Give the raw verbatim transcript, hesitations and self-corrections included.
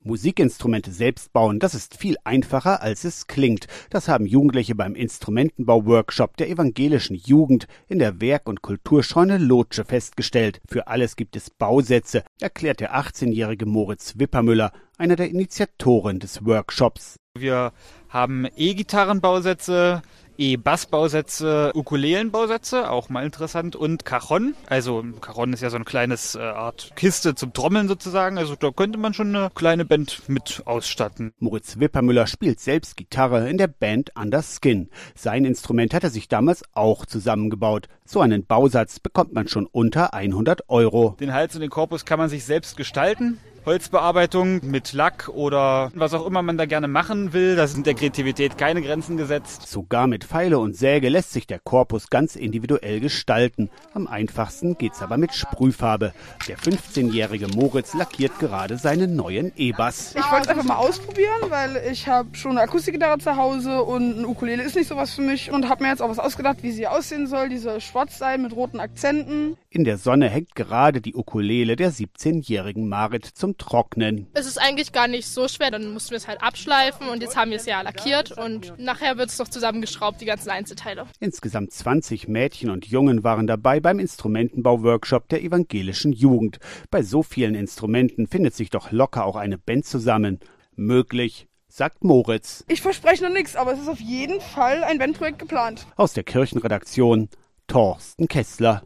Musikinstrumente selbst bauen, das ist viel einfacher, als es klingt. Das haben Jugendliche beim Instrumentenbau-Workshop der evangelischen Jugend in der Werk- und Kulturscheune Lotsche festgestellt. Für alles gibt es Bausätze, erklärt der achtzehnjährige Moritz Wippermüller, einer der Initiatoren des Workshops. Wir haben E-Gitarrenbausätze, E-Bassbausätze, Ukulelenbausätze, auch mal interessant, und Cajon. Also Cajon ist ja so eine kleines äh, Art Kiste zum Trommeln sozusagen. Also da könnte man schon eine kleine Band mit ausstatten. Moritz Wippermüller spielt selbst Gitarre in der Band Under Skin. Sein Instrument hat er sich damals auch zusammengebaut. So einen Bausatz bekommt man schon unter hundert Euro. Den Hals und den Korpus kann man sich selbst gestalten. Holzbearbeitung mit Lack oder was auch immer man da gerne machen will. Da sind der Kreativität keine Grenzen gesetzt. Sogar mit Pfeile und Säge lässt sich der Korpus ganz individuell gestalten. Am einfachsten geht's aber mit Sprühfarbe. Der fünfzehnjährige Moritz lackiert gerade seinen neuen E-Bass. Ich wollte es einfach mal ausprobieren, weil ich habe schon eine Akustikgitarre zu Hause und ein Ukulele ist nicht sowas für mich. Und habe mir jetzt auch was ausgedacht, wie sie aussehen soll. Diese Schwarzseil mit roten Akzenten. In der Sonne hängt gerade die Ukulele der siebzehnjährigen Marit zum Trocknen. Es ist eigentlich gar nicht so schwer, dann mussten wir es halt abschleifen und jetzt haben wir es ja lackiert und nachher wird es noch zusammengeschraubt, die ganzen Einzelteile. Insgesamt zwanzig Mädchen und Jungen waren dabei beim Instrumentenbau-Workshop der evangelischen Jugend. Bei so vielen Instrumenten findet sich doch locker auch eine Band zusammen. Möglich, sagt Moritz. Ich verspreche noch nichts, aber es ist auf jeden Fall ein Bandprojekt geplant. Aus der Kirchenredaktion, Thorsten Kessler.